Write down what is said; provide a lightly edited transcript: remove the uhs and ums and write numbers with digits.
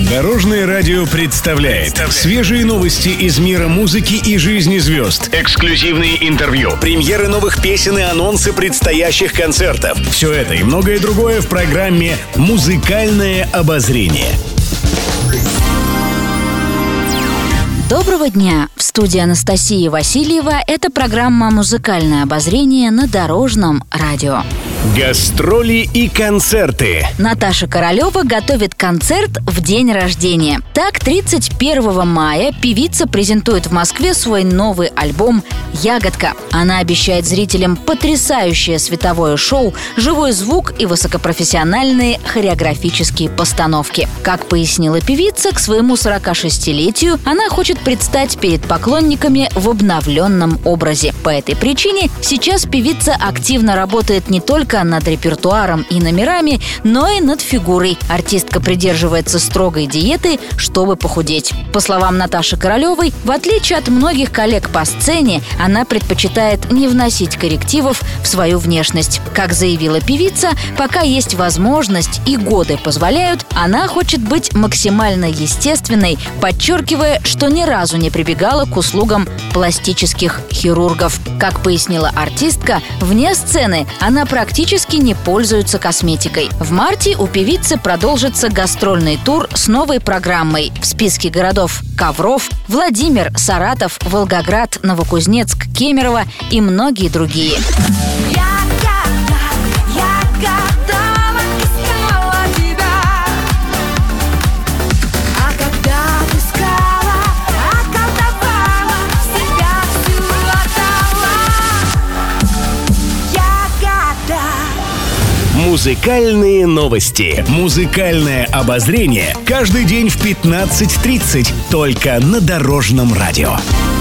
Дорожное радио представляет свежие новости из мира музыки и жизни звезд. Эксклюзивные интервью, премьеры новых песен и анонсы предстоящих концертов. Все это и многое другое в программе «Музыкальное обозрение». Доброго дня! В студии Анастасия Васильева. Это программа «Музыкальное обозрение» на Дорожном радио. Гастроли и концерты. Наташа Королева готовит концерт в день рождения. Так, 31 мая певица презентует в Москве свой новый альбом «Ягодка». Она обещает зрителям потрясающее световое шоу, живой звук и высокопрофессиональные хореографические постановки. Как пояснила певица, к своему 46-летию она хочет предстать перед поклонниками в обновленном образе. По этой причине сейчас певица активно работает не только над репертуаром и номерами, но и над фигурой. Артистка придерживается строгой диеты, чтобы похудеть. По словам Наташи Королевой, в отличие от многих коллег по сцене, она предпочитает не вносить коррективов в свою внешность. Как заявила певица, пока есть возможность и годы позволяют, она хочет быть максимально естественной, подчеркивая, что ни разу не прибегала к услугам пластических хирургов. Как пояснила артистка, вне сцены она практически не пользуется косметикой. В марте у певицы продолжится гастрольный тур с новой программой. В списке городов Ковров, Владимир, Саратов, Волгоград, Новокузнецк, Кемерово и многие другие. Музыкальные новости. Музыкальное обозрение. Каждый день в 15:30. Только на Дорожном радио.